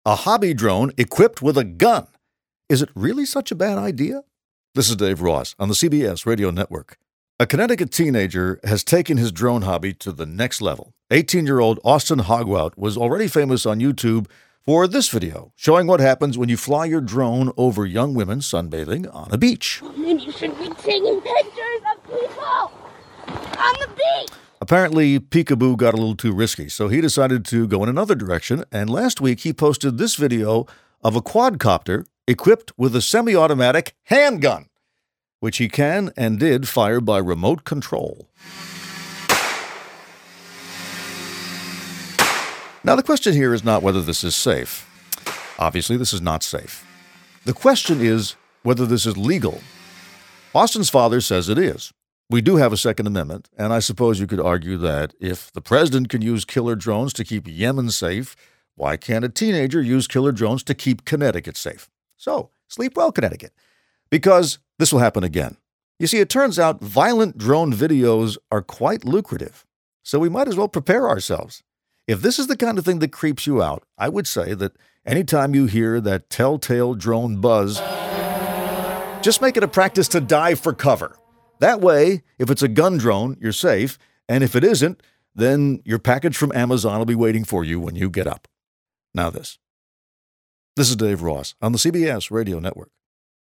A hobby drone equipped with a gun. Is it really such a bad idea? This is Dave Ross on the CBS Radio Network. A Connecticut teenager has taken his drone hobby to the next level. 18-year-old Austin Hogwout was already famous on YouTube for this video showing what happens when you fly your drone over young women sunbathing on a beach. And you should be taking pictures of people on the beach. Apparently, Peekaboo got a little too risky, so he decided to go in another direction, and last week he posted this video of a quadcopter equipped with a semi-automatic handgun, which he can and did fire by remote control. Now, the question here is not whether this is safe. Obviously, this is not safe. The question is whether this is legal. Austin's father says it is. We do have a Second Amendment, and I suppose you could argue that if the president can use killer drones to keep Yemen safe, why can't a teenager use killer drones to keep Connecticut safe? So, sleep well, Connecticut, because this will happen again. You see, it turns out violent drone videos are quite lucrative, so we might as well prepare ourselves. If this is the kind of thing that creeps you out, I would say that anytime you hear that telltale drone buzz, just make it a practice to dive for cover. That way, if it's a gun drone, you're safe, and if it isn't, then your package from Amazon will be waiting for you when you get up. Now this. This is Dave Ross on the CBS Radio Network.